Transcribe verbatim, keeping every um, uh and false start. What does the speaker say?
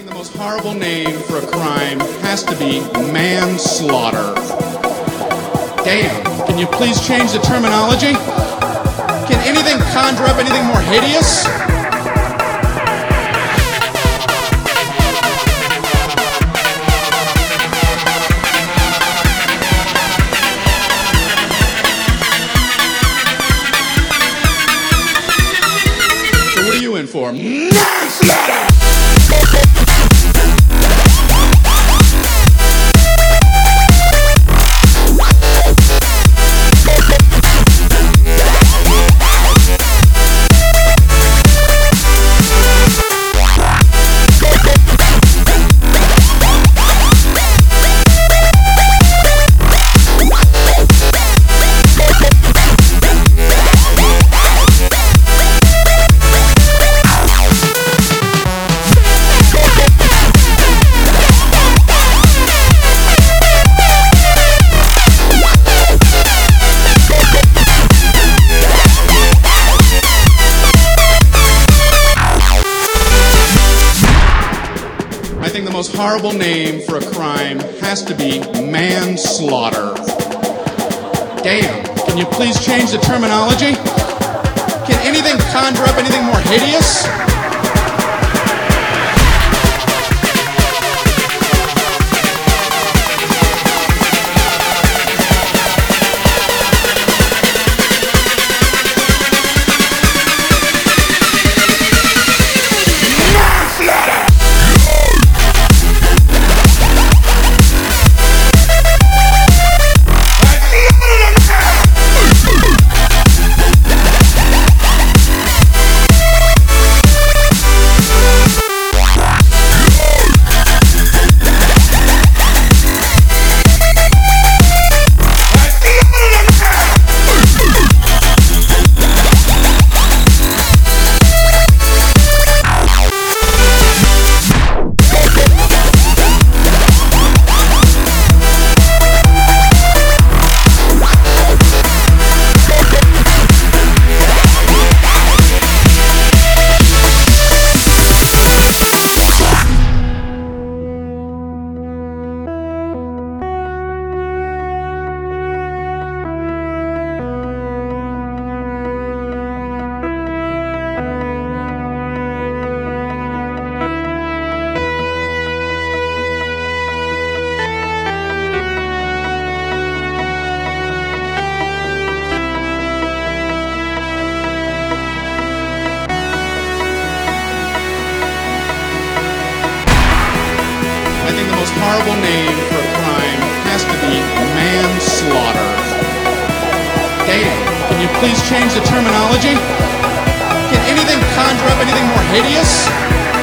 think the most horrible name for a crime has to be manslaughter. Damn, can you please change the terminology? Can anything conjure up anything more hideous? So what are you in for? Manslaughter! I think the most horrible name for a crime has to be manslaughter. Damn, can you please change the terminology? Can anything conjure up anything more hideous? I think the most horrible name for a crime has to be manslaughter. Damn, can you please change the terminology? Can anything conjure up anything more hideous?